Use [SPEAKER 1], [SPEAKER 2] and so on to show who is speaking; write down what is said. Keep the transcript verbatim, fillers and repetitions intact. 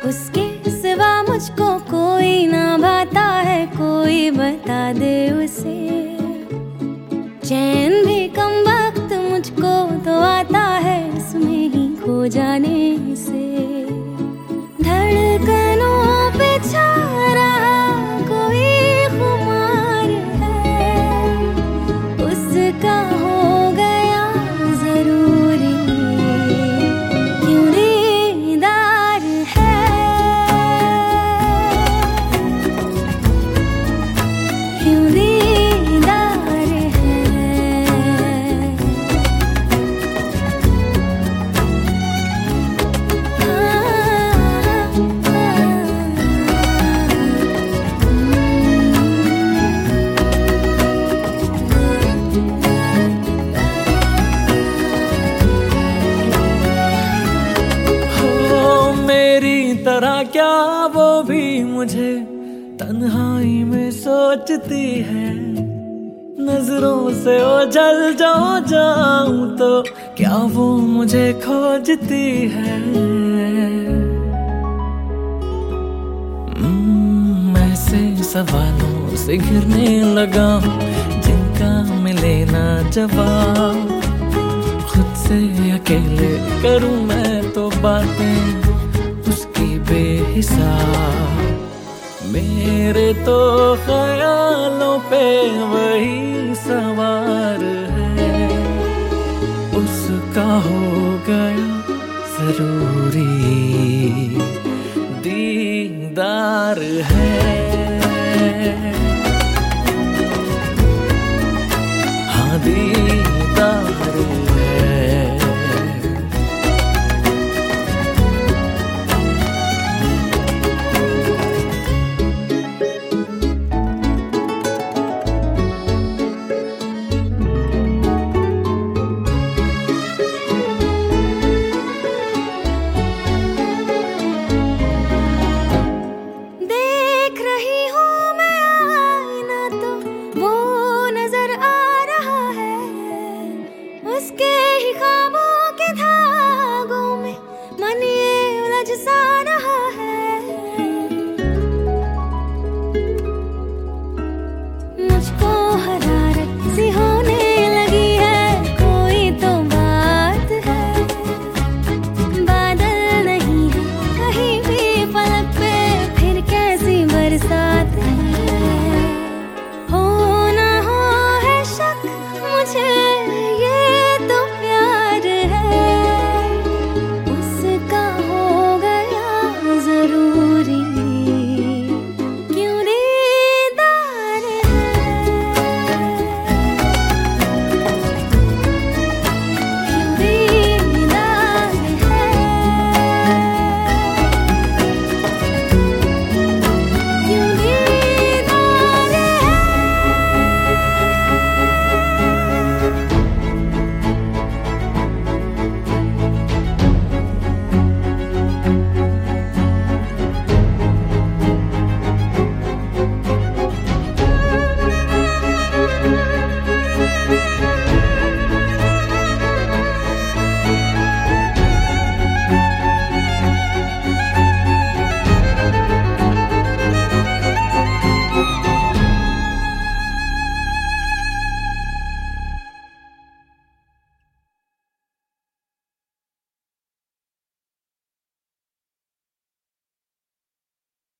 [SPEAKER 1] उसके सिवा मुझको कोई ना भाता है, कोई बता दे उसे। चैन भी कम वक्त मुझको तो आता है, उसमें ही खो जाने से। धड़कनों पे छा रहा कोई खुमार है, उसका हो गया जरूरी क्यों दीदार है, क्यों दीदार है।
[SPEAKER 2] तरह क्या वो भी मुझे तन्हाई में सोचती है, नजरों से ओझल जो जाऊं तो क्या वो मुझे खोजती है। ऐसे सवालों से घिरने लगा जिनका मिले ना जवाब, खुद से अकेले करूं मैं तो बातें उसकी बेहिसाब। मेरे तो ख्यालों पे वही सवार है, उसका हो गया जरूरी दीदार है।